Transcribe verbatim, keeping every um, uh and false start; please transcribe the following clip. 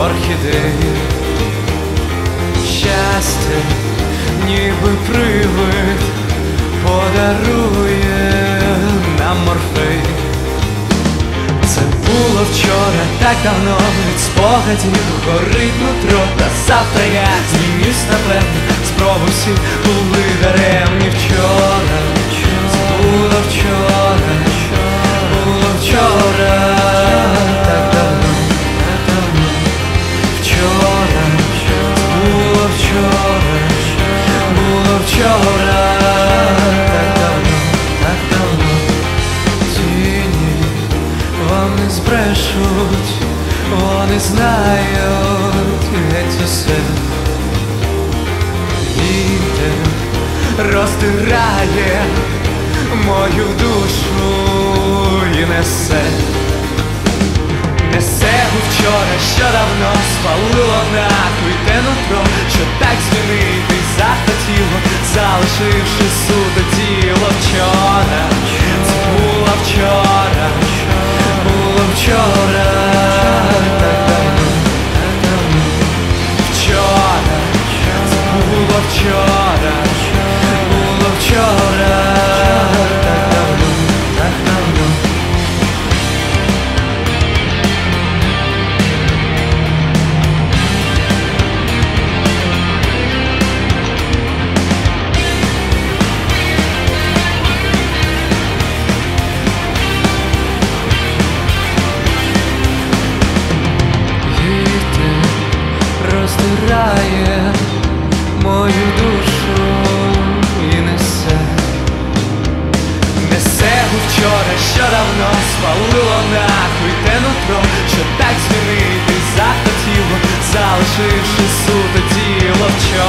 орхідеї. Щастя, ніби привид, подарує нам Морфей. Це було вчора, так давно, від спогадів горить нутро. Та завтра я змінюсь напевно, спроби всі були даремні. Вчора, було вчора, було вчора, так давно, так давно. Вчора, було вчора, було вчора, так давно, так давно. Тіні вам не збрешуть, вони знають геть усе. Вітер роздирає мою душу і несе. Несе у вчора, що давно спалило нахуй те нутро, що так змінити захотіло, залишивши суто тіло. Вчора, це було вчора, було вчора, так давно, так давно. Вчора, це було вчора, було вчора, так давно, так давно. Роздирає мою душу і несе. Несе у вчора, що давно спалило нахуй те нутро, що так змінити захотіло, залишивши суто тіло. Вчора.